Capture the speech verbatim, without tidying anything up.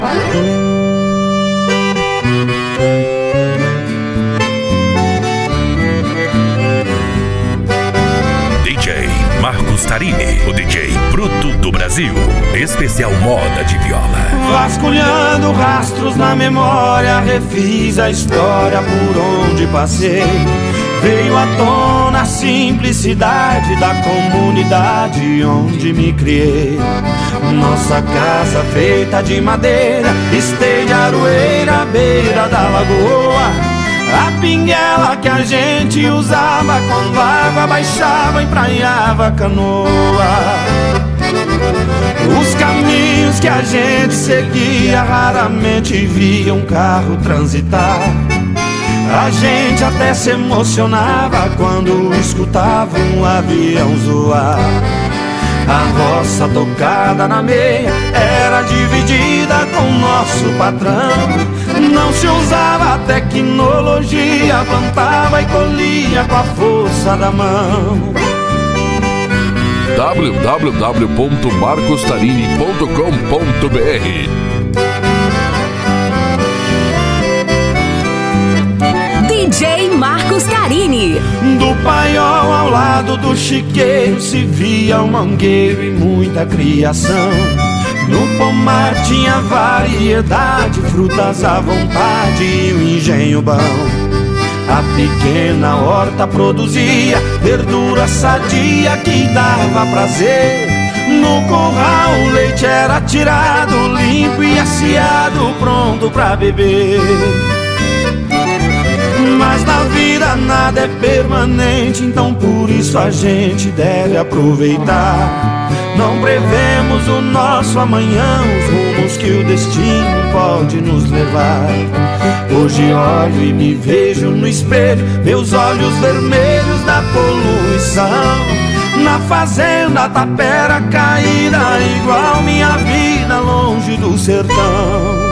D J Marcos Tarini, o D J bruto do Brasil. Especial moda de viola. Vasculhando rastros na memória, refiz a história por onde passei. Veio à tona a simplicidade da comunidade onde me criei. Nossa casa feita de madeira, esteio de aroeira à beira da lagoa. A pinguela que a gente usava quando a água baixava, emprainhava a canoa. Os caminhos que a gente seguia, raramente via um carro transitar. A gente até se emocionava quando escutava um avião zoar. A roça tocada na meia era dividida com o nosso patrão. Não se usava tecnologia, plantava e colhia com a força da mão. w w w ponto marcos tarini ponto com ponto b r D J Marcos Tarini. Do paiol ao lado do chiqueiro se via um mangueiro e muita criação. No pomar tinha variedade, frutas à vontade e um engenho bom. A pequena horta produzia verdura sadia que dava prazer. No curral o leite era tirado, limpo e aciado, pronto pra beber. Mas na vida nada é permanente, então por isso a gente deve aproveitar. Não prevemos o nosso amanhã, os rumos que o destino pode nos levar. Hoje olho e me vejo no espelho, meus olhos vermelhos da poluição. Na fazenda tapera caída, igual minha vida longe do sertão.